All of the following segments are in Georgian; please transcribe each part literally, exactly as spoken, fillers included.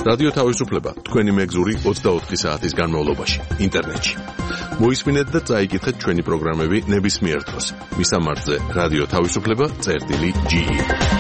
რადიო თავისუფლება თქვენი მეგზური ოცდაოთხი საათის განმავლობაში ინტერნეტში. მოისმინეთ და წაიკითხეთ ჩვენი პროგრამები ნებისმიერ დროს. მისამართზე რადიო თავისუფლება წერტილი ჯი ი.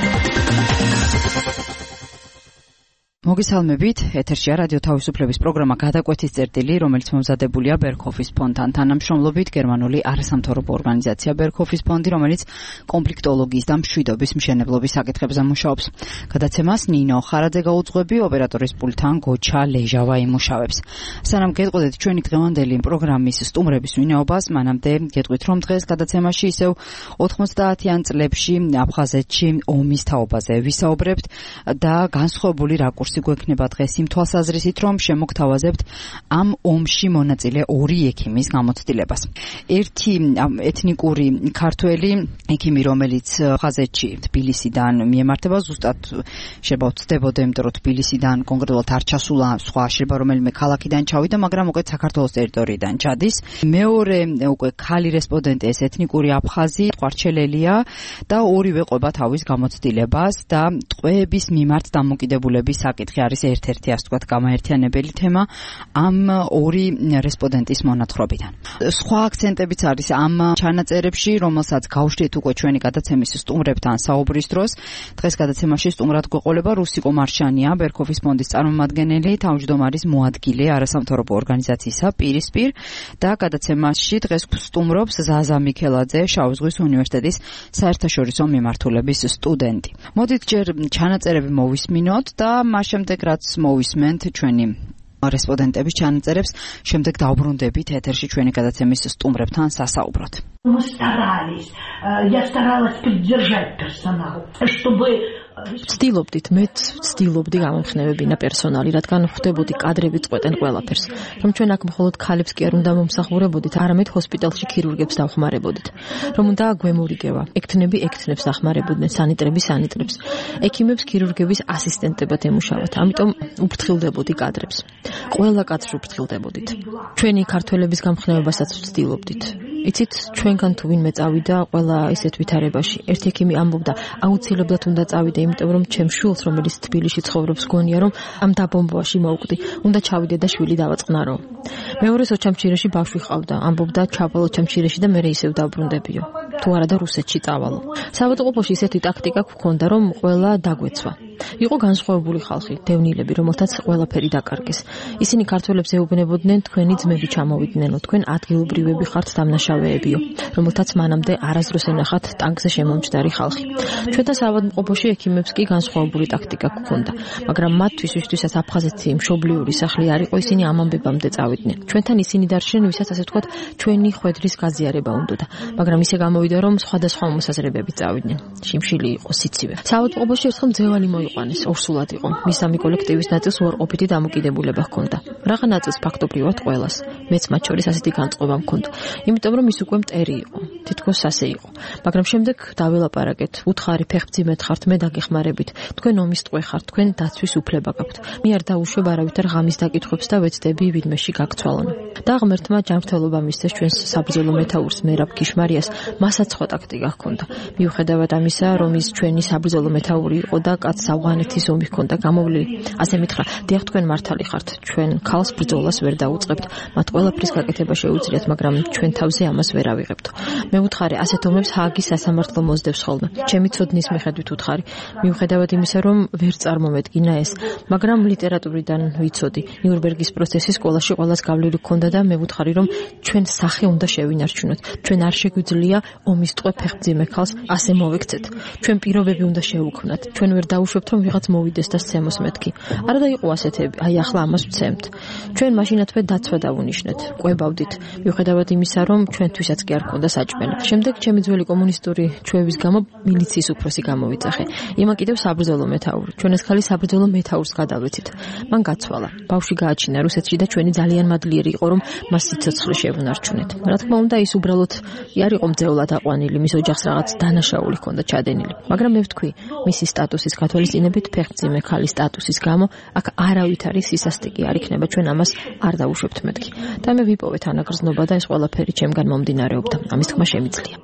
მოგესალმებით, ეთერშია რადიო თავისუფლების პროგრამა გადაკვეთის წერტილი, რომელიც მომზადებულია ბერქჰოფის ფონდთან თანამშრომლობით გერმანული არასამთავრობო ორგანიზაცია ბერქჰოფის ფონდი, რომელიც კონფლიქტოლოგიის და მშვიდობის მშენებლობის საკითხებზე მუშაობს. გადაცემას ნინო ხარაძე გაუძღვები, ოპერატორის პულტთან გოჩა ლეჟავა იმუშავებს. სანამ გეტყოდეთ ჩვენი დღევანდელი პროგრამის სტუმრების ვინაობას, მანამდე გეტყვით, რომ დღეს გადაცემაში ისევ ოთხმოცდაათიან წლებში აფხაზეთში ომის თაობაზე ვისაუბრებთ და განსხვავებული რაკურსი გვექნება დღეს იმ თვალსაზრისით, რომ შემოგთავაზებთ ამ ომში მონაწილე ორი ექიმის გამოცდილებას. ერთი ეთნიკური ქართველი ექიმი, რომელიც აფხაზეთში თბილისიდან მიემართება, ზუსტად შეიძლება ვცდებოდე, იმიტომ რომ თბილისიდან კონკრეტულად არ ჩასულა, სხვა შეიძლება რომელიმე ქალაქიდან ჩავიდა, მაგრამ უკვე საქართველოს ტერიტორიიდან ჩადის. მეორე უკვე ქალი რესპონდენტი, ეს ეთნიკური აფხაზი, ყვარჩელელია და ორივე ყვება თავის გამოცდილებას და ტყვეების მიმართ დამოკიდებულების საკითხი არის ერთ-ერთი, ასე ვთქვათ, გამაერთიანებელი თემა ამ ორი რესპონდენტის მონათხრობიდან. სხვა აქცენტებიც არის ამ ჩანაწერებში, რომელსაც გავშლით უკვე ჩვენი გადაცემის სტუმრებთან საუბრის დროს. დღეს გადაცემაში სტუმრად გვეყოლება რუსიკო მარშანია, ბერქჰოფის ფონდის წარმომადგენელი, თავმჯდომარის მოადგილე არასამთავრობო ორგანიზაციისა პირისპირ და გადაცემაში დღეს სტუმრობს ზაზა მიქელაძე, შავი ზღვის უნივერსიტეტის საერთაშორისო მიმართულების სტუდენტი. მოდით ჯერ ჩანაწერები მოვისმინოთ და მას შემდეგ რაც მოვისმენთ ჩვენი რესპონდენტების ჩანაწერებს, შემდეგ დავბრუნდებით ეთერში ჩვენი გადაცემის სტუმრებთან სასაუბროდ. Мы старались, я старалась поддержать персонал, чтобы ვცდილობდით, მეც ვცდილობდი გამომხნევებინა პერსონალი, რადგან ხვდებოდი კადრები წყვეტენ ყველაფერს. რომ ჩვენ აქ მხოლოდ ქალებს კი არ უნდა მომსახურებოდით, არამედ ჰოსპიტალში ქირურგებს დავხმარებოდით. რომ უნდა გვემორიგება, ექთნები ექთნებს დახმარებოდნენ, სანიტრები სანიტრებს, ექიმებს ქირურგების ასისტენტებად ემუშავათ. ამიტომ უფრთხილდებოდი კადრებს. ყველა კადრს უფრთხილდებოდით. ჩვენი ქართველების გამხნევებასაც ვცდილობდით. იცით, ჩვენგან თუ ვინმე წავიდა ყველა ისეთ ვითარებაში. ერთი ექიმი ამბობდა, აუცილებლად უნდა წავიდე, იმიტომ რომ ჩემ შვილს, რომელიც თბილისში ცხოვრობს, გონია რომ ამ დაბომბვაში მოვკვდი, უნდა ჩავიდე და შვილი დავაწყნარო. მეორე ოჩამჩირეში ბავშვი ყავდა, ამბობდა ჩავალო ოჩამჩირეში და მე ისევ დავბრუნდებიო. თუ არა და რუსეთში წავალო. საავადმყოფოში ისეთი ტაქტიკა გვქონდა, რომ ყველა დაგვეცვა. იყო განსხვავებული ხალხი, დევნილები, რომელთაც ყველაფერი დაკარგეს. ისინი ქართველებს ეუბნებოდნენ, თქვენი ძმები ჩამოვიდნენ, თქვენ ადგილობრივები ხართ დამნაშავეებიო, რომელთაც მანამდე არასდროს ენახათ ტანკზე შემომჯდარი ხალხი. ჩვენთან საავადმყოფოში ექიმებს კი განსხვავებული ტაქტიკა გვქონდა, მაგრამ მათთვის, ვისთვისაც აფხაზეთი მშობლიური სახლი არ იყო, ისინი ამ ამბებამდე წავიდნენ. ჩვენთან ისინი დარჩნენ, ვისაც ასე ვთქვათ, ჩვენი ხვედრის გაზიარება უნდოდა, მაგრამ ისე გამოვიდა, რომ სხვადასხვა მოსაზრებები წავიდნენ. შიმშილი იყო სიცივე. საავადმყოფოში ერთხელ მძევალი მოიყვანეს, ორსულად იყო. მისამი კოლექტივის ნაწილს უარყოფითი დამოკიდებულება ჰქონდა. რაღა ნაწილს ფაქტობრივად ყველას. მეც მათ შორის ასეთი განწყობა მქონდა. იმიტომ რომ ის უკვე მტერი იყო. თითქოს ასე იყო. მაგრამ შემდეგ დაველაპარაკეთ, უთხარი ფეხმძიმედ ხართ, მე დაგეხმარებით. თქვენ ომის ტყვე ხართ, თქვენ დაცვის უფლება გაქვთ. მე არ დაუშვებ არავითარ ღამის დაკითხვებს და ვეცდები ვინმეში გაგცვალონ. და ღმერთმა ჯანმრთელობა მისცეს ჩვენს საბრძოლო მეთაურს მერაბ ქიშმარიას, მასაც სხვა ტაქტიკა ჰქონდა. მიუხედავად ამისა, რომ ის ჩვენი საბრძოლო მეთაური იყო და კაცს ავღანეთის ომი ჰქონდა გამოვლილი, ასე მითხრა, დიახ, თქვენ მართალი ხართ, ჩვენ ქალს ბრძოლას ვერ დაუწყებთ, მათ ყველაფრის გაკეთება შეუძლიათ, მაგრამ ჩვენ თავზე ამას ვერ ავიღებთ. მე ვუთხარი, ასეთ ომებს ჰააგის სასამართლო მოსდევს ხოლმე. ჩემი ცოდნის მიხედვით ვუთხარი, მიუხედავად იმისა, რომ ვერ წარმომედგინა ეს, მაგრამ ლიტერატურიდან ვიცოდი, ნიურნბერგის პროცესი სკოლაში ყველას გავლილი ჰქონდა და მე ვუთხარი, რომ ჩვენ სახე უნდა შევინარჩუნოთ. ჩვენ არ შეგვიძლია ომის ტყვე ფეხმძიმე ქალს ასე მოვექცეთ. ჩვენ პირობები უნდა შევუქმნათ. ჩვენ ვერ დაუშვებთ, რომ ვიღაც მოვიდეს და სცემოს მეთქი. არა და იყო ასეთები, აი ახლა ამას ვცემთ. ჩვენ მაშინათვე დაცვა დავუნიშნეთ, ყვებავდით, მიუხედავად იმისა, რომ ჩვენთვისაც კი არ ჰქონდა საჭმელი. შემდეგ ჩემი ძველი კომუნისტური ჩვევის გამო მილიციის უფროსი გამოვიძახე. იმან კიდევ საბრძოლო მეთაური. ჩვენ ეს ხალი საბრძოლო მეთაურს გადავეცით. მან გაცვალა. ბავშვი გააჩინა რუსეთში და ჩვენი ძალიან მადლიერი იყო, რომ მას სიცოცხლე შევუნარჩუნეთ. რა თქმა უნდა, ის უბრალოდ არ იყო მძევლად აყვანილი, მის ოჯახს რაღაც დანაშაული ჰქონდა ჩადენილი. მაგრამ მე ვთქვი, მისი სტატუსის გათვალისწინებით ფეხმძიმე ქალის სტატუსის გამო აქ არავით არის სისასტიკი არ იქნება, ჩვენ ამას არ დავუშვებთ მეთქი. და მე ვიპოვეთ ანაგრძნობა და ეს ყველაფერი ჩემგან მომდინარეობდა. ამის თქმა შემიძლია.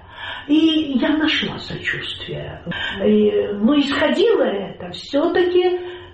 И я нашла сочувствие. Но исходило это все-таки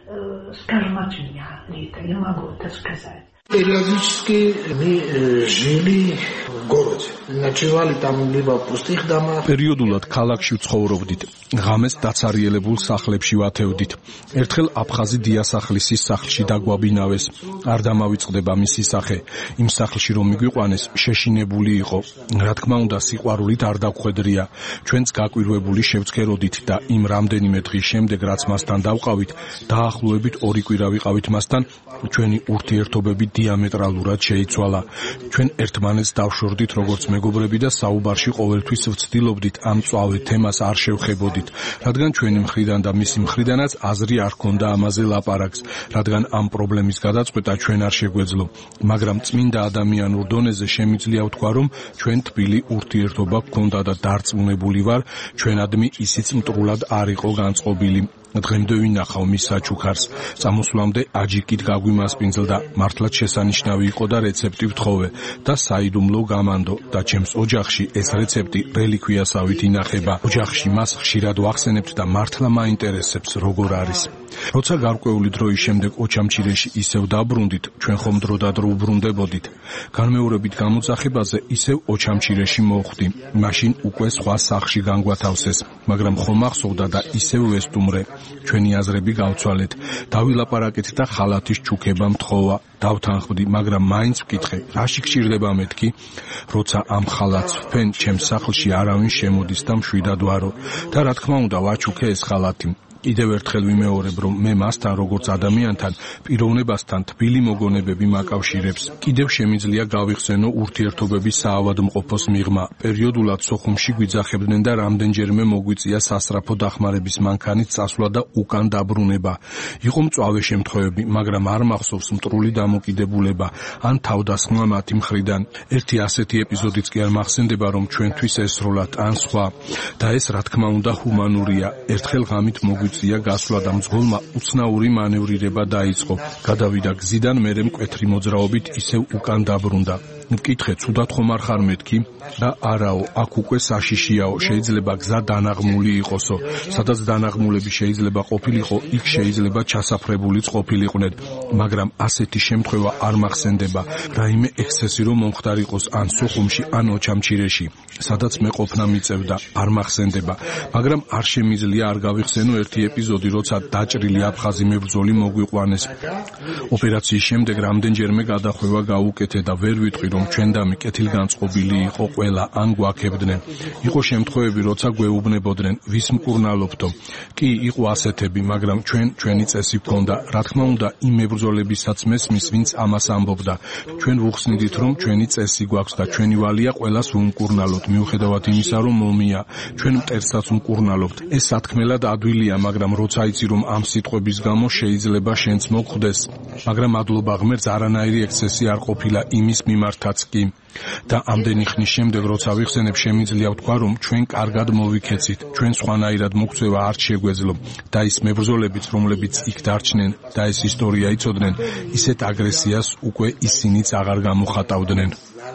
скажем от меня, Рита, я могу это сказать. Периодически мы жили в городе. Ночевали там либо в пустых домах. Периодულად ქალაქში ვცხოვრობდით. ღამეს დაცარიელებულ სახლებში ვათევდით. ერთხელ აფხაზი დიასახლისის სახლში დაგვაბინავეს. არ დამავიწყდება მისი სახე. იმ სახლში რომ მიგვიყვანეს, შეშინებული იყო. რა თქმა უნდა, სიყვარულით არ დაგვხვედრია. ჩვენც გაკვირვებული შევცქეროდით და იმ რამდენიმე დღის შემდეგ, რაც მასთან დავყავით, დაახლოებით ორი კვირა ვიყავით მასთან, ჩვენი ურთიერთობები დიამეტრალურად შეიცვალა. ჩვენ ერთმანეთს დავშორდით როგორც მეგობრები და საუბარში ყოველთვის ვცდილობდით ამ მწვავე თემას არ შევხებოდით, რადგან ჩვენი მხრიდან და მისი მხრიდანაც აზრი არ ჰქონდა ამაზე ლაპარაკს, რადგან ამ პრობლემის გადაწყვეტა ჩვენ არ შეგვეძლო. მაგრამ წმინდა ადამიანურ დონეზე შემიძლია ვთქვა, რომ ჩვენ თბილი ურთიერთობა გქონდა და დარწმუნებული ვარ, ჩვენადმი ისიც მტრულად არ იყო განწყობილი. დღემდე ვინახავ მის საჩუქარს. წამოსვლამდე აჯიკით გაგვიმასპინძლდა, მართლაც შესანიშნავი იყო და რეცეპტი ვთხოვე და საიდუმლო გამანდო და ჩემს ოჯახში ეს რეცეპტი რელიკვიასავით ინახება. ოჯახში მას ხშირად ვახსენებთ და მართლა მაინტერესებს როგორ არის. როცა გარკვეული დროის შემდეგ ოჩამჩირეში ისევ დაბრუნდით, ჩვენ ხომ დროდადრო უბრუნდებოდით. განმეორებით გამოძახებაზე ისევ ოჩამჩირეში მოვხვდი. მაშინ უკვე სხვა სახლში განგვათავსეს, მაგრამ ხომ ახსოვდა და ისევ ვესტუმრე. ჩვენი აზრები გავცვალეთ, დავილაპარაკეთ და ხალათის ჩუქება მთხოვა. დავთანხმდი, მაგრამ მაინც ვკითხე, რაში გჭირდება მეთქი? როცა ამ ხალათს ვფენ, ჩემს სახლში არავინ შემოდის და მშვიდად ვარო. და რა თქმა უნდა, ვაჩუქე ეს ხალათი. კიდევ ერთხელ ვიმეორებ, რომ მე მასთან როგორც ადამიანთან, პიროვნებასთან თბილი მოგონებები მაკავშირებს. კიდევ შემიძლია გავიხსენო ურთიერთობების საავადმყოფოს მიღმა. პერიოდულად სოხუმში გვიძახებდნენ და რამდენჯერმე მოგვიწია სასწრაფო დახმარების მანქანით წასვლა და უკან დაბრუნება. იყო მწვავე შემთხვევები, მაგრამ არ მახსოვს მტრული დამოკიდებულება ან თავდასხმა მათი მხრიდან. ერთი ასეთი ეპიზოდიც კი არ მახსენდება, რომ ჩვენთვის ესროლათ ან სხვა. და ეს რა თქმა უნდა ჰუმანურია. ერთხელ ღამით მოგვიწია გასვლა და მძღოლმა უცნაური მანევრირება დაიწყო. გადავიდა გზიდან, მერე მკვეთრი მოძრაობით ისევ უკან დაბრუნდა. მკითხე, ცუდად ხომ არ ხარ მეთქი? და არაო, აქ უკვე საშიშიაო, შეიძლება გზა დანაღმული იყოსო. სადაც დანაღმულები შეიძლება ყოფილიყო, იქ შეიძლება ჩასაფრებულიც ყოფილიყვნენ. მაგრამ ასეთი შემთხვევა არ მახსენდება, რაიმე ექსცესი რომ მომხდარიყოს ან სოხუმში, ან ოჩამჩირეში, სადაც მე ყოფნა მიწევდა, არ მახსენდება. მაგრამ არ შემიძლია არ გავიხსენო ერთი ეპიზოდი, როცა დაჭრილი აფხაზი მებრძოლი მოგვიყვანეს. ოპერაციის შემდეგ რამდენჯერმე გადახვევა გაუკეთე და ვერ ვიტყვი, რომ ჩვენდამი კეთილგანწყობილი იყო ყველა ან გვაქებდნენ. იყო შემთხვევები, როცა გვეუბნებოდნენ, ვის მკურნალობთო. კი, იყო ასეთები, მაგრამ ჩვენ ჩვენი წესი გქონდა. რა თქმა უნდა, იმ მებრძოლებისაც მესმის, ვინც ამას ამბობდა. ჩვენ ვუხსნიდით, რომ ჩვენი წესი გვაქვს და ჩვენი ვალია ყველას ვუმკურნალოთ, მიუხედავად იმისა, რომ მომია. ჩვენ მტერსაც ვუმკურნალობთ. ეს სათქმელად ადვილია, მაგრამ როცა იცი, რომ ამ სიტყვების გამო შეიძლება შენც მოგხვდეს. მაგრამ მადლობა ღმერთს, არანაირი ექსცესი არ ყოფილა იმის მიმართაც კი. და ამდენი ხნის შემდეგ, როცა ვიხსენებ, შემიძლია ვთქვა, რომ ჩვენ კარგად მოვიქეცით, ჩვენ სხვანაირად მოქცევა არ შეგვეძლო და ის მებრძოლებიც, რომლებიც იქ დარჩნენ და ეს ისტორია იცოდნენ, ისეთ აგრესიას უკვე ისინიც აღარ გამოხატავდნენ.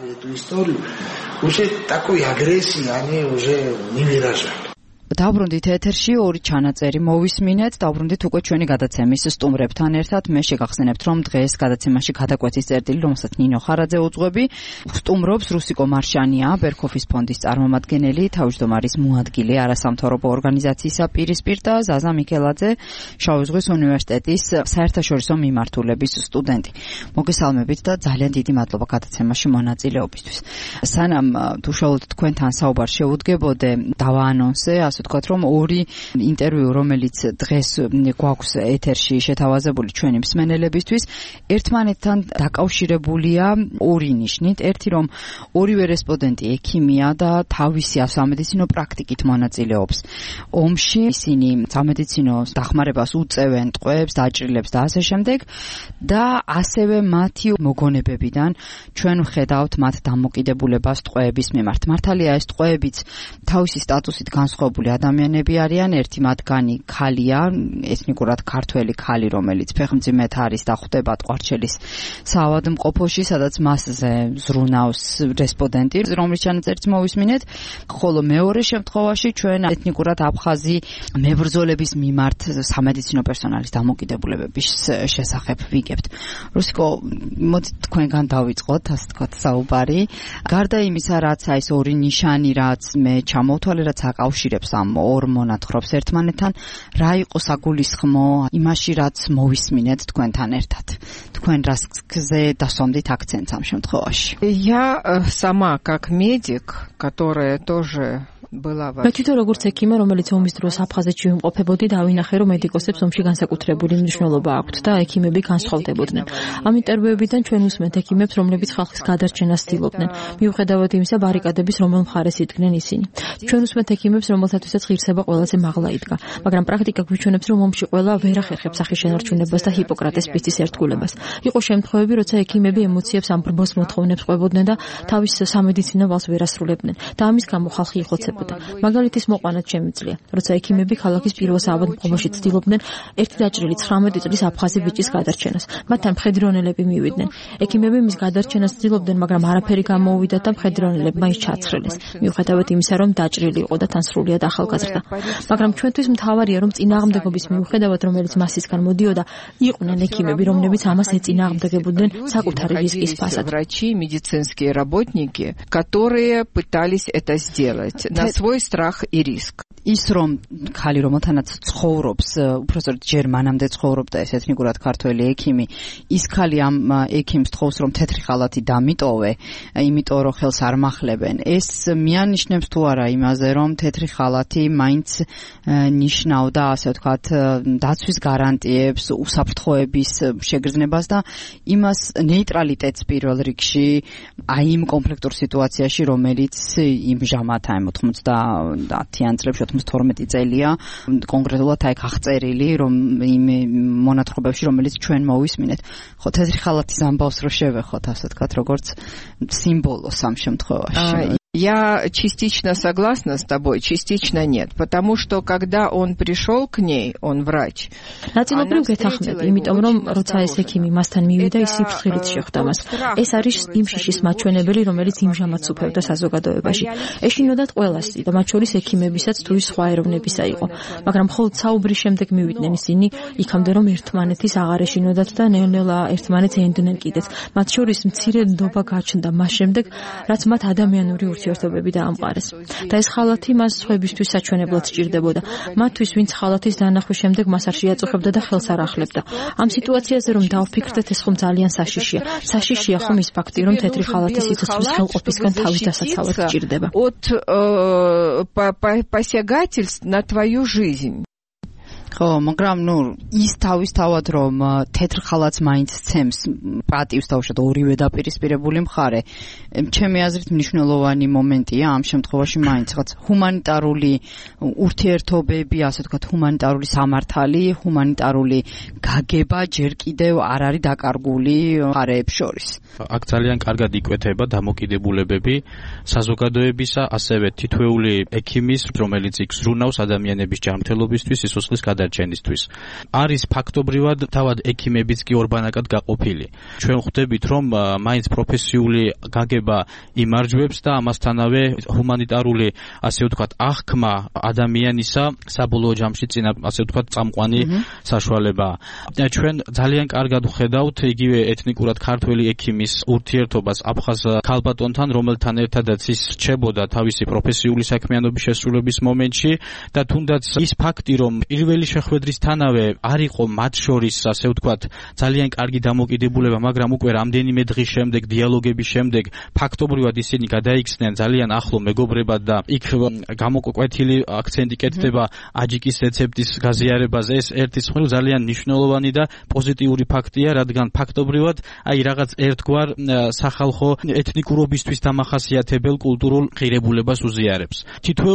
Уже такой агрессии они уже не выражали. დავბრუნდით ეთერში, ორი ჩანაწერი მოვისმინეთ, დავბრუნდით უკვე ჩვენი გადაცემის სტუმრებთან ერთად. მე შეგახსენებთ, რომ დღეს გადაცემაში გადაკვეთის წერტილი, რომელსაც ნინო ხარაძე უძღვები, სტუმრობს რუსიკო მარშანია, ბერქოფის ფონდის წარმომადგენელი, თავმჯდომარის მოადგილე არასამთავრობო ორგანიზაციისა პირისპირ და ზაზა მიქელაძე, შავი ზღვის უნივერსიტეტის საერთაშორისო მიმართულების სტუდენტი. მოგესალმებით და ძალიან დიდი მადლობა გადაცემაში მონაწილეობისთვის. სანამ თუ შეუძლოთ თქვენთან საუბარ შევუდგებოდე, დავაანონსე, ასე ვთქვათ, რომ ორი ინტერვიუ, რომელიც დღეს გვაქვს ეთერში შეთავაზებული ჩვენი მსმენელებისთვის, ერთმანეთთან დაკავშირებულია ორი ნიშნით. ერთი, რომ ორივე რესპონდენტი ექიმია და თავისი სამედიცინო პრაქტიკით მონაწილეობს ომში. ისინი სამედიცინო დახმარებას უწევენ ტყვეებს, დაჭრილებს და ასე შემდეგ და ასევე მათი მოგონებებიდან ჩვენ ვხედავთ მათ დამოკიდებულებას ტყვეების მიმართ. მართალია, ეს ტყვეებიც თავისი სტატუსით განსხვავებული დამოკიდებული ადამიანები არიან, ერთი მათგანი ქალია, ეთნიკურად ქართველი ქალი, რომელიც ფეხმძიმედ არის და ხვდება ტყვარჩელის საავადმყოფოში, სადაც მასზე ზრუნავს რესპონდენტი, რომლის ჩანაწერიც მოვისმინეთ, ხოლო მეორე შემთხვევაში ჩვენ ეთნიკურად აფხაზი მებრძოლების მიმართ სამედიცინო პერსონალის დამოკიდებულებების შესახებ ვიგებთ. რუსიკო, მოდით თქვენგან დავიწყოთ, ასე თქვათ, საუბარი. გარდა იმისა, რაც ეს ორი ნიშანი, რაც მე ჩამოვთვალე, რაც აკავშირებს ამ ორ მონათხრობს ერთმანეთთან, რა იყო საგულისხმო იმაში, რაც მოვისმინეთ თქვენთან ერთად? თქვენ რასზე დასვამდით აქცენტს ამ შემთხვევაში? Я сама как медик, которая тоже მე თვითონ როგორც ექიმი, რომელიც ომის დროს აფხაზეთში ვიმყოფებოდი, დავინახე, რომ მედიკოსებს ომში განსაკუთრებული მნიშვნელობა აქვთ და ექიმები განსხვავდებოდნენ. ამ ინტერვიუებიდან ჩვენ უსმენთ ექიმებს, რომლებიც ხალხის გადარჩენას ცდილობდნენ, მიუხედავად იმისა, ბარიკადების რომელ მხარეს იდგნენ ისინი. ჩვენ უსმენთ ექიმებს, რომელთათვისაც ღირსება ყველაზე მაღლა იდგა, მაგრამ პრაქტიკა გვიჩვენებს, რომ ომში ყველა ვერ ახერხებს სახის შენარჩუნებას და ჰიპოკრატეს პისტის ერთგულებას. იყო შემთხვევები, როცა ექიმები ემოციებს ამ ბრბოს მოთხოვნებს ყვებოდნენ და თავის სამედიცინო ვალს ვერ ასრულებდნენ და ამის გამო ხალხი იხოცებოდა. მაგალითის მოყვანად შემიძლია, როცა ექიმები ქალაქის პირველ საავადმყოფოში ცდილობდნენ ერთი დაჭრილი ცხრამეტი წლის აფხაზი ბიჭის გადარჩენას. მათთან მხედრონელები მივიდნენ. ექიმები მის გადარჩენას ცდილობდნენ, მაგრამ არაფერი გამოუვიდათ და მხედრონელებმა ის ჩააცხრელეს. მიუხედავად იმისა, რომ დაჭრილი იყო და თან სრულიად ახალგაზრდა. მაგრამ ჩვენთვის მთავარია, რომ წინააღმდეგობის მიუხედავად, რომელიც მასისგან მოდიოდა, იყვნენ ექიმები, რომლებიც ამას ეწინააღმდეგებოდნენ საკუთარი რისკის ფასად. Врачи, медицинские работники, которые пытались это сделать на свой страх и риск. ის რომ ხალი რომელთანაც ცხოვრობს, უბრალოდ ჯერ მანამდე ცხოვრობდა ეს ეთნიკურად ქართველი ექიმი, ის ხალი ამ ექიმს თხოვს რომ თეთრი ხალათი დამიტოვე, იმიტომ რომ ხელს არ მახლებენ. ეს მიანიშნებს თუ არა იმაზე, რომ თეთრი ხალათი მაინც ნიშნავდა, ასე ვთქვათ, დაცვის გარანტიებს, უსაფრთხოების შეგრძნებას და იმას ნეიტრალიტეტს პირველ რიგში, აი იმ კონფლიქტურ სიტუაციაში, რომელიც იმჟამად აი ოთხმოცდაათიან წლებში თორმეტი წელია კონკრეტულად აი აღწერილი, რომ იმ მონათხრობებში, რომელიც ჩვენ მოვისმინეთ. ხო, თეთრი ხალათის ამბავს რო შევეხოთ, ასე ვთქვათ, როგორც სიმბოლოს ამ შემთხვევაში. Я частично согласна с тобой, частично нет, потому что когда он пришел к ней, он врач. ნაწილობრივ გეთახმები, იმიტომ რომ როცა ეს ექიმი მასთან მივიდა, ის სიფრთხილით შეხვდა მას. ეს არის იმ შიშის მაჩვენებელი, რომელიც იმჟამად სუფევდა საზოგადოებაში. ეშინოდათ ყველას და მათ შორის ექიმებისაც თუ ის სხვა ეროვნებისა იყო. მაგრამ მხოლოდ საუბრის შემდეგ მივიდნენ ისინი იქამდე, რომ ერთმანეთის აღარ ეშინოდათ და ნელ-ნელა ერთმანეთს ენდნენ კიდეც. მათ შორის მცირე ნდობა გაჩნდა მას შემდეგ, რაც მათ ადამიანური ურთიერთობები დაამყარეს. და ეს ხალათი მას სხვებისთვის საჩვენებლად სჭირდებოდა. მათთვის, ვინც ხალათის დანახვის შემდეგ მას არ შეაწუხებდა და ხელს არ ახლებდა. ამ სიტუაციაზე რომ დავფიქრდეთ, ეს ხომ ძალიან საშიშია. საშიშია ხომ ის ფაქტი, რომ თეთრი ხალათი სიცოცხლის ხელყოფისგან თავის დასაცავად სჭირდება. От посягательств на твою жизнь. ხო, მაგრამ ნუ ის თავისთავად რომ თეთრ ხალათს მაინც ცემს პატივს თავშად ორივე დაპირისპირებული მხარე. ჩემი აზრით მნიშვნელოვანი მომენტია ამ შემთხვევაში მაინც რაღაც ჰუმანიტარული ურთიერთობები, ასე ვთქვათ, ჰუმანიტარული სამართალი, ჰუმანიტარული გაგება ჯერ კიდევ არ არის დაკარგული მხარეებს შორის. აქ ძალიან კარგად იკვეთება დამოკიდებულებები საზოგადოებისა, ასევე თითოეული ექიმის, რომელიც იქ ზრუნავს ადამიანების ჯანმრთელობისთვის, სიცოცხლის გადარჩენისთვის. არის ფაქტობრივად თავად ექიმებიც კი ორბანაკად გაყოფილი. ჩვენ ხვდებით, რომ მაინც პროფესიული გაგება იმარჯვებს და ამასთანავე ჰუმანიტარული, ასე ვთქვათ, აღქმა ადამიანისა საბოლოო ჯამში წინა, ასე ვთქვათ, წამყვანი საშუალება. ჩვენ ძალიან კარგად ვხედავთ იგივე ეთნიკურად ქართველი ექიმის ურთიერთობას აფხაზ ქალბატონთან, რომელთან ერთადაც ის რჩებოდა თავისი პროფესიული საქმიანობის შესრულების მომენტში და თუნდაც ის ფაქტი, რომ პირველი შეხვედრისთანავე არ იყო მათ შორის, ასე ვთქვათ, ძალიან კარგი დამოკიდებულება, მაგრამ უკვე რამდენიმე დღის შემდეგ, დიალოგების შემდეგ, ფაქტობრივად ისინი გადაიქცნენ ძალიან ახლო მეგობრებად და იქ გამოკვეთილი აქცენტი კეთდება აჯიკის რეცეპტის გაზიარებაზე. ეს ერთი მხრივ ძალიან მნიშვნელოვანი და პოზიტიური ფაქტია, რადგან ფაქტობრივად აი რაღაც ერთგვარ სახალხო ეთნიკურობისთვის დამახასიათებელ კულტურულ ღირებულებას უზიარებს. თითოეული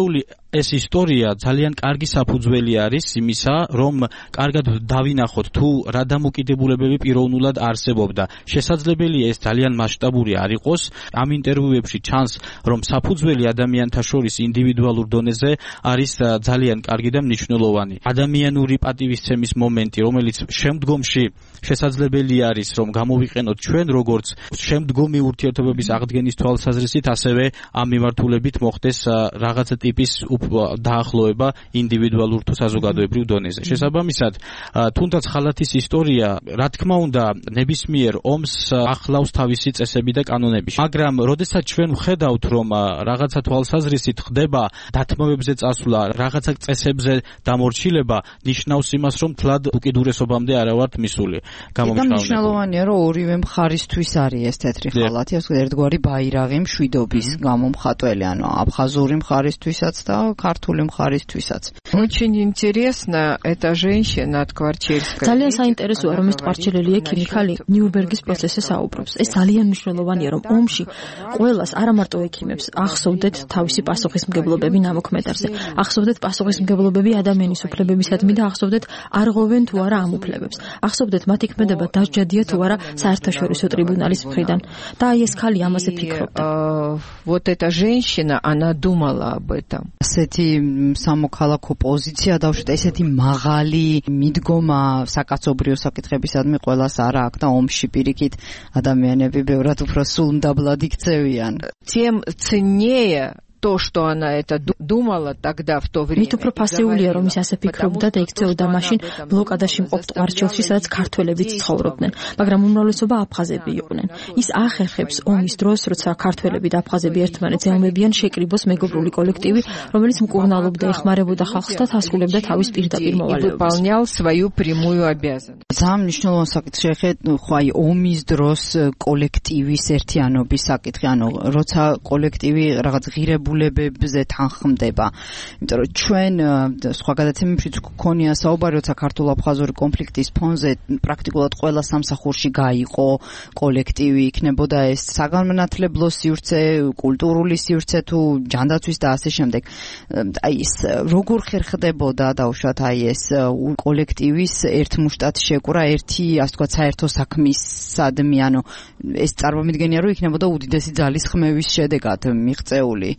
ეს ისტორია ძალიან კარგი საფუძველი არის იმისა, რომ კარგად დავინახოთ თუ რა დამოკიდებულებები პიროვნულად არსებობდა. შესაძლებელია ეს ძალიან მასშტაბური არ იყოს. ამ ინტერვიუებში ჩანს, რომ საფუძველი ადამიანთა შორის ინდივიდუალურ დონეზე არის ძალიან კარგი და მნიშვნელოვანი. ადამიანური პატივისცემის მომენტი, რომელიც შემდგომში შესაძლებელი არის, რომ გამოვიყენოთ ჩვენ როგორც შემდგომი ურთიერთობების აღდგენის თვალსაზრისით, ასევე ამ მიმართულებით მოხდეს რაღაცა ტიპის დაახლოება ინდივიდუალურ თუ საზოგადოებრივ დონეზე. შესაბამისად, თუნდაც ხალათის ისტორია, რა თქმა უნდა, ნებისმიერ ომს ახლავს თავისი წესები და კანონები. მაგრამ, როდესაც ჩვენ ვხედავთ, რომ რაღაცა თვალსაზრისით ხდება დათმობებზე წასვლა, რაღაცა წესებზე დამორჩილება, ნიშნავს იმას, რომ თლად უკიდურესობამდე არა ვართ მისული. გამომჩნევლოვანია, რომ ორივე მხარისთვის არის ეს თეთრი ხალათი, ასე ერთგვარი ბაირაღი მშვიდობის გამომხატველი, ანუ აბხაზური მხარისთვისაც და ქართული მხარისთვისაც. Очень интересно, эта женщина от Კვარჩელსკაია. ძალიან საინტერესოა, რომ ეს კვარჩელელი ექიმი ნიურნბერგის პროცესზე საუბრობს. ეს ძალიან მნიშვნელოვანია, რომ ომში ყველას, არა მარტო ექიმებს, ახსოვდეთ თავისი პასუხისმგებლობები ნამოქმედარზე. ახსოვდეთ პასუხისმგებლობები ადამიანის უფლებებისადმი და ახსოვდეთ არღვევენ თუ არა ამ უფლებებს. ახსოვდეთ მათ იქმედება დასჯადია თუ არა საერთაშორისო ტრიბუნალის მხრიდან. და აი ეს ქალი ამაზე ფიქრობდა. Вот эта женщина, она думала об этом. ასეთი სამოქალაქო პოზიცია დავშვით, ესეთი მაღალი მიდგომა საკაცობრიო საკითხებისადმი ყველას არა აქვს და ომში პირიქით ადამიანები ბევრად უფრო სულმდაბლად იქცევიან. Тем ценнее то, что она это думала тогда в то время. მით უფრო ფასეულია, რომ ის ასე ფიქრობდა და იქცეოდა მაშინ ბლოკადაში მყოფ კვარჩელში, სადაც ქართველებიც ცხოვრობდნენ, მაგრამ უმრავლესობა აფხაზები იყვნენ. ის ახერხებს ომის დროს, როცა ქართველები და აფხაზები ერთმანეთს ელმებიან, შეკრიბოს მეგობრული კოლექტივი, რომელიც მკურნალობდა, ეხმარებოდა ხალხს და ასრულებდა თავის პირდაპირ მოვალეობას. Выполнял свою прямую обязанность. ძალიან მნიშვნელოვანი საკითხი ხეთ, ხო აი ომის დროს კოლექტივის ერთიანობის საკითხი, ანუ როცა კოლექტივი რაღაც ღირებულ ებებზე თანხმდება. იმიტომ რომ ჩვენ სხვა გადაცემებშიც გქონია საუბარი, როცა ქართულ-აფხაზური კონფლიქტის ფონზე პრაქტიკულად ყველა სამსახურში გაიყო კოლექტივი, იქნებოდა ეს საგანმანათლებლო სივრცე, კულტურული სივრცე თუ ჯანდაცვის და ასე შემდეგ. აი ეს როგორ ხერხდებოდა დაუშვათ აი ეს კოლექტივის ერთმუშტად შეკვრა ერთი, ასე ვთქვათ, საერთო საქმისადმი, ანუ ეს წარმომიდგენია, რომ იქნებოდა უდიდესი ძალის ხმევის შედეგად მიღწეული.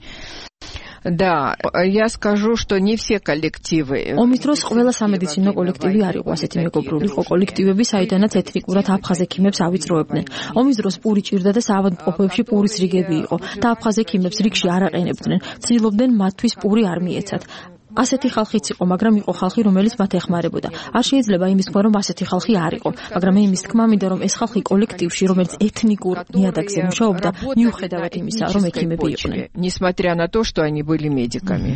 Да, я скажу, что не все коллективы. ომის დროს ყველა სამედიცინო კოლექტივი არ იყო ასეთი მეგობრული, ხო კოლექტივები, საიდანაც ეთნიკურად აფხაზ ექიმებს ავიწროებდნენ. ომის დროს პური ჭირდა და საავადმყოფოებში პურის რიგები იყო და აფხაზ ექიმებს რიგში არ აყენებდნენ. ცდილობდნენ მათთვის პური არ მიეცათ. ასეთი ხალხიც იყო, მაგრამ იყო ხალხი, რომელიც მათ ეხმარებოდა. არ შეიძლება იმის თქვა, რომ ასეთი ხალხი არ იყო, მაგრამ მე იმის თქმა მინდა, რომ ეს ხალხი კოლექტივში, რომელიც ეთნიკურ ნიადაგზე მუშაობდა, მიუხედავად იმისა, რომ ექიმები იყვნენ. Несмотря на то, что они были медиками.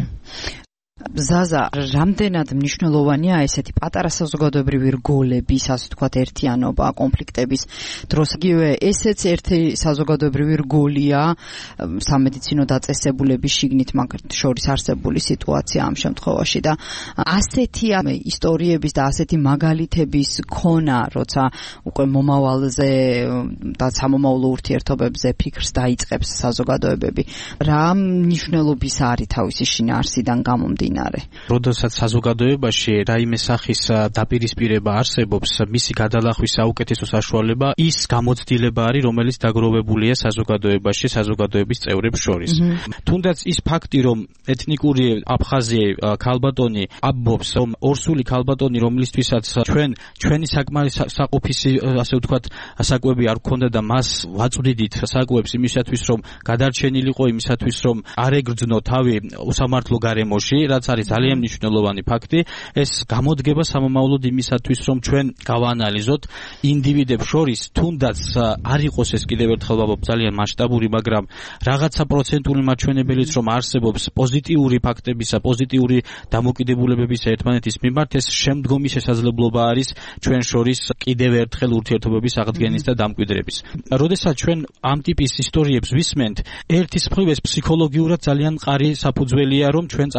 ზაზა, რამდენად მნიშვნელოვანია ესეთი პატარა საზოგადოებრივი რგოლების, ასე ვთქვათ, ერთიანობა კონფლიქტების დროს. იგივე ესეც ერთი საზოგადოებრივი რგოლია სამედიცინო დაწესებულების შიგნით მაგ შორის არსებული სიტუაცია ამ შემთხვევაში და ასეთი ისტორიების და ასეთი მაგალითების ქონა, როცა უკვე მომავალზე და სამომავლო ურთიერთობებზე ფიქრს დაიწყებს საზოგადოებები, რა მნიშვნელობის არის თავისი შინაარსიდან გამომდინარე? როდესაც საზოგადოებაში რაიმე სახის დაპირისპირება არსებობს, მისი გადალახვის საუკეთესო საშუალება ის გამოცდილება არის, რომელიც დაგროვებულია საზოგადოებაში, საზოგადოების წევრებს შორის. თუნდაც ის ფაქტი, რომ ეთნიკური აფხაზი ქალბატონი ამბობს, რომ ორსული ქალბატონი, რომლისთვისაც ჩვენ ჩვენი საკმარისი, ასე ვთქვათ, საკვები არ გქონდა და მას ვაწვდიდით საკვებს იმისათვის, რომ გადარჩენილიყო, იმისათვის, რომ არ ეგრძნო თავი უსამართლო გარემოში, რაც არის ძალიან მნიშვნელოვანი ფაქტი, ეს გამოდგება სამომავლოდ იმისათვის, რომ ჩვენ გავაანალიზოთ ინდივიდებს შორის, თუნდაც არ იყოს ეს კიდევ ერთხელ ვაბობ ძალიან მასშტაბური, მაგრამ რაღაცა პროცენტული მაჩვენებელიც რომ არსებობს პოზიტიური ფაქტებისა, პოზიტიური დამოკიდებულებების ერთმანეთის მიმართ, ეს შემდგომი შესაძლებლობა არის ჩვენ შორის კიდევ ერთხელ ურთიერთობების აღდგენის და დამკვიდრების. როდესაც ჩვენ ამ ტიპის ისტორიებს ვისმენთ, ერთის მხრივ ეს ფსიქოლოგიურად ძალიან მყარი საფუძველია, რომ ჩვენ წარმოდგენა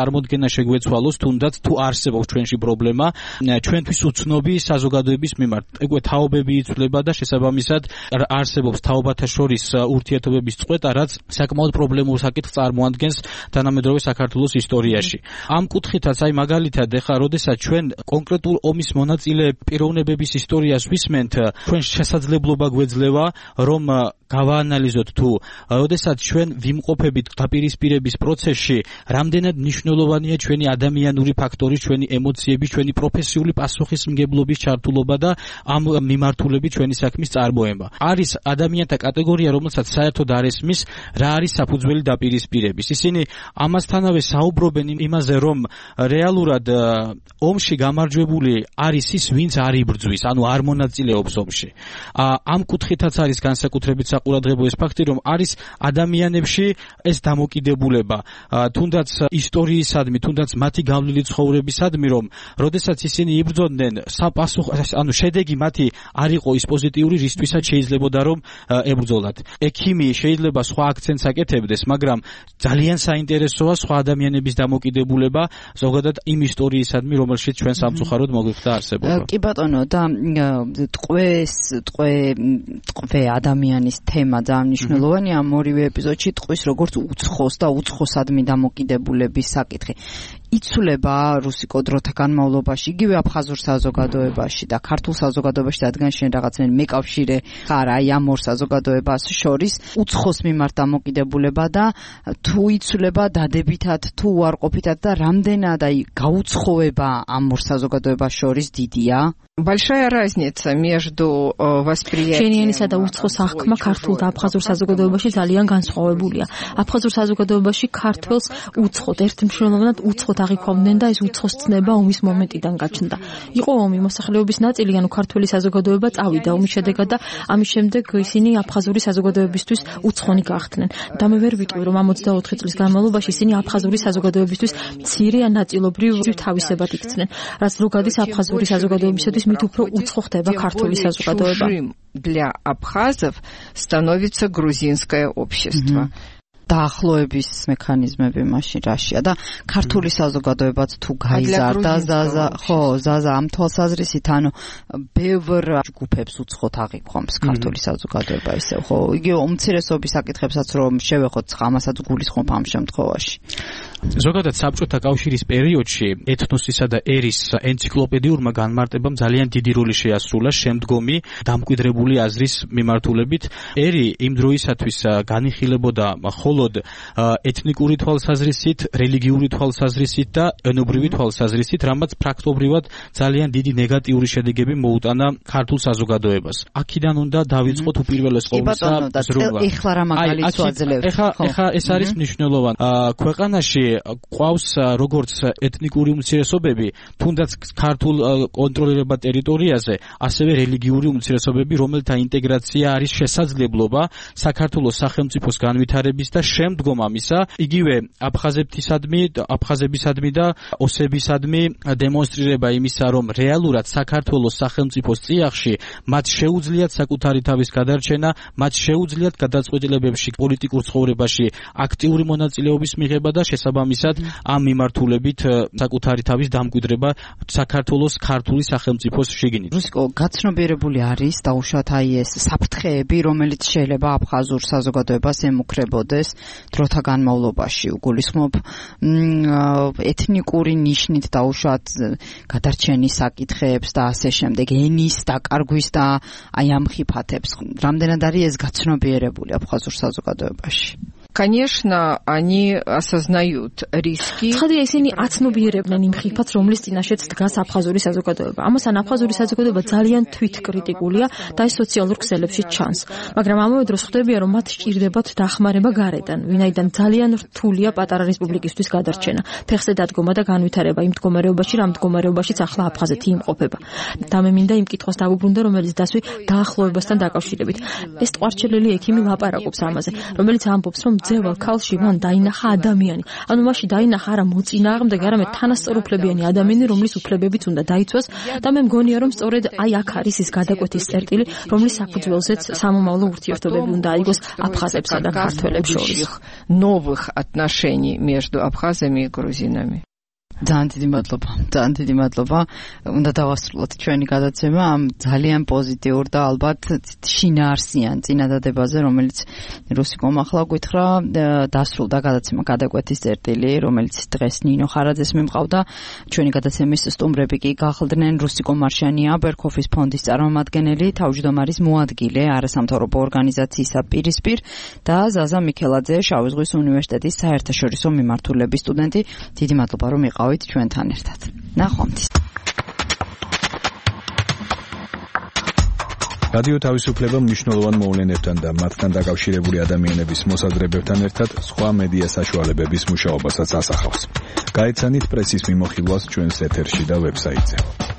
ქვეყანა შეგვეცვალოს, თუნდაც თუ არსებობს ჩვენში პრობლემა, ჩვენთვის უცნობი საზოგადოების მიმართ. ეგრე თაობები იცვლება და შესაბამისად არსებობს თაობათა შორის ურთიერთობების წყვეტა, რაც საკმაოდ პრობლემურ საკითხს წარმოადგენს თანამედროვე საქართველოს ისტორიაში. ამ კუთხითაც, აი მაგალითად, ეხლა როდესაც ჩვენ კონკრეტულ ომის მონაწილე პიროვნებების ისტორიას ვისმენთ, ჩვენ შესაძლებლობა გვეძლევა, რომ გავაანალიზოთ თუ როდესაც ჩვენ ვიმყოფებით დაპირისპირების პროცესში, რამდენად მნიშვნელოვანია ჩვენი ადამიანური ფაქტორი, ჩვენი ემოციები, ჩვენი პროფესიული პასუხისმგებლობის ჩართულობა და ამ მიმართულებით ჩვენი საქმის წარმოება. არის ადამიანთა კატეგორია, რომელსაც საერთოდ არ ესმის, რა არის საფუძველი დაპირისპირების. ისინი ამასთანავე საუბრობენ იმაზე, რომ რეალურად ომში გამარჯვებული არის ის, ვინც არ იბრძვის, ანუ არ მონაწილეობს ომში. ამ კუთხითაც არის განსაკუთრებით საყურადღებო ეს ფაქტი, რომ არის ადამიანებში ეს დამოკიდებულება, თუნდაც ისტორიისადმი, თუნდაც მათი გავლილი ცხოვრებისადმი, რომ როდესაც ისინი იბრძოდნენ, საპასუხო, ანუ შედეგი მათი არ იყო ის პოზიტიური, რისთვისაც შეიძლებოდა რომ ებრძოლათ. ექიმი შეიძლება სხვა აქცენტს აკეთებდეს, მაგრამ ძალიან საინტერესოა სხვა ადამიანების დამოკიდებულება, ზოგადად იმ ისტორიისადმი, რომელშიც ჩვენ სამწუხაროდ მოგვიხდა არსებობა. კი ბატონო, და ტყვეს, ტყვე, ტყვე ადამიანის თემა ძალიან მნიშვნელოვანია ამ ორივე ეპიზოდში, ტყვის როგორც უცხოს და უცხოსადმი დამოკიდებულების საკითხი. იცვლება რუსიკო დროთა განმავლობაში, იგივე აფხაზურ საზოგადოებაში და ქართულ საზოგადოებაში, რადგან შენ რაღაცნაირ მეკავშირე ხარ აი ამ ორ საზოგადოებას შორის, უცხოს მიმართ დამოკიდებულება და თუ იცვლება დადებითად, თუ უარყოფითად და რამდენად აი გაუცხოება ამ ორ საზოგადოებას შორის დიდია? Большая разница между восприятием შენიანისა და უცხოს აღქმა ქართულ და აფხაზურ საზოგადოებაში ძალიან განსხვავებულია. აფხაზურ საზოგადოებაში ქართველს უცხოდ, ერთმნიშვნელოვნად უცხოდ აღიქვამდნენ და ეს უცხოს ცნება ომის მომენტიდან გაჩნდა. იყო ომი, მოსახლეობის ნაწილი, ანუ ქართველი საზოგადოება წავიდა ომის შედეგად და ამის შემდეგ ისინი აფხაზური საზოგადოებისთვის უცხონი გახდნენ. და მე ვერ ვიტყვი, რომ ამ ოცდაოთხი წლის განმავლობაში ისინი აფხაზური საზოგადოებისთვის მცირე ან ნაწილობრივ თავისებად იქცნენ, რაც ზოგადის აფხაზური საზოგადოებისთვის მით უფრო უცხო ხდება ქართული საზოგადოება. Для абхазов становится грузинское общество. დაახლოების მექანიზმები მაშინ რაშია და ქართული საზოგადოებაც თუ გაიზარდა ზაზა, ხო, ზაზა ამ თვალსაზრისით, ანუ ბევრ ჯგუფებს უცხოდ აღიქვამს ქართული საზოგადოება ისევ, ხო, იგივე უმცირესობის საკითხებსაც რომ შევეხოთ, ამასაც გულისხმობ ამ შემთხვევაში. ზოგადად საბჭოთა კავშირის პერიოდში ეთნოსისა და ერის ენციკლოპედიურმა განმარტებამ ძალიან დიდი როლი შეასრულა შემდგომი დამკვიდრებული აზრის მიმართულებით. ერი იმ დროისათვის განიხილებოდა მხოლოდ ეთნიკური თვალსაზრისით, რელიგიური თვალსაზრისით და ენობრივი თვალსაზრისით, რამაც პრაქტობრივად ძალიან დიდი ნეგატიური შედეგები მოუტანა ქართულ საზოგადოებას. აქედან უნდა დავიწყოთ უპირველეს ყოვლისა ზრუნვა. ეხლა რა მაგალითს ვაძლევთ? ეხლა ეხლა ეს არის მნიშვნელოვანი. ქვეყანაში ყავს როგორც ეთნიკური უმცირესობები, თუნდაც ქართულ კონტროლირებად ტერიტორიაზე, ასევე რელიგიური უმცირესობები, რომელთა ინტეგრაცია არის შესაძლებლობა საქართველოს სახელმწიფოს განვითარების და შემდგომ ამისა, იგივე აფხაზებთისადმი, აფხაზებისადმი და ოსებისადმი დემონსტრირება იმისა, რომ რეალურად საქართველოს სახელმწიფოს წიაღში მათ შეუძლიათ საკუთარი თავის გადარჩენა, მათ შეუძლიათ გადაწყვეტილებებში, პოლიტიკურ ცხოვრებაში აქტიური მონაწილეობის მიღება და შესაბამისად ამ მიმართულებით საკუთარი თავის დამკვიდრება საქართველოს ქართული სახელმწიფოს შიგნით. რუსიკო, გაცნობიერებული არის დაუშვათ აი ეს საფრთხეები, რომელიც შეიძლება აფხაზურ საზოგადოებას ემუქრებოდეს დროთა განმავლობაში. უგულისხმობ ეთნიკური ნიშნით დაუშვათ გადარჩენის საკითხებს და ასე შემდეგ, ენის დაკარგვის და აი ამ ხიფათებს. რამდენად არის ეს გაცნობიერებული აფხაზურ საზოგადოებაში? Конечно, они осознают риски. ცხადია, ისინი აცნობიერებდნენ იმ ხიფათს, რომლის წინაშეც დგას აფხაზური საზოგადოება. ამასთან აფხაზური საზოგადოება ძალიან თვითკრიტიკულია და ეს სოციალურ ქსელებში ჩანს. მაგრამ ამავე დროს ხვდებია, რომ მათ სჭირდებათ დახმარება გარედან, ვინაიდან ძალიან რთულია პატარა რესპუბლიკისთვის გადარჩენა, ფეხზე დადგომა და განვითარება იმ მდგომარეობაში, რა მდგომარეობაშიც ახლა აფხაზეთი იმყოფება. და მე მინდა იმ კითხვას დავუბრუნდე, რომელიც დასვი დაახლოებასთან დაკავშირებით. ეს ტყვარჩელელი ექიმი ლაპარაკობს ამაზე, რომელიც ამბობს, რომ ძევალ ქალში მან დაინახა ადამიანი. ანუ მაშინ დაინახა არა მოწინააღმდეგე, არამედ თანასწორუფლებიანი ადამიანი, რომლის უფლებებიც უნდა დაიცვას და მე მგონია, რომ სწორედ აი აქ არის ის გადაკვეთის წერტილი, რომლის საფუძველზეც სამომავლო ურთიერთობები უნდა აიგოს აფხაზებსა და ქართველებს შორის. Новых отношений между абхазами и грузинами. ძალიან დიდი მადლობა. ძალიან დიდი მადლობა. უნდა დავასრულოთ ჩვენი გადაცემა ამ ძალიან პოზიტიურ და ალბათ შინაარსიან წინადადებაზე, რომელიც რუსიკომ ახლა გითხრა, დასრულდა გადაცემა გადაკვეთის წერტილი, რომელიც დღეს ნინო ხარაძეს მიმყავდა. ჩვენი გადაცემის სტუმრები კი გახლდნენ რუსიკო მარშანია, ბერქოფის ფონდის წარმომადგენელი, თავმჯდომარის მოადგილე არასამთავრობო ორგანიზაციისა პირისპირ და ზაზა მიქელაძე, შავი ზღვის უნივერსიტეტის საერთაშორისო მიმართულების სტუდენტი. დიდი მადლობა რომ იყავით ჩვენთან ერთად. ნახვამდის. რადიო თავისუფლება მნიშვნელოვან მოვლენებთან და მათთან დაკავშირებული ადამიანების მოსაზრებებთან ერთად სხვა მედია საშუალებების მუშაობასაც ასახავს. გაეცანით პრესის მიმოხილვას ჩვენს ეთერში და ვებსაიტზე.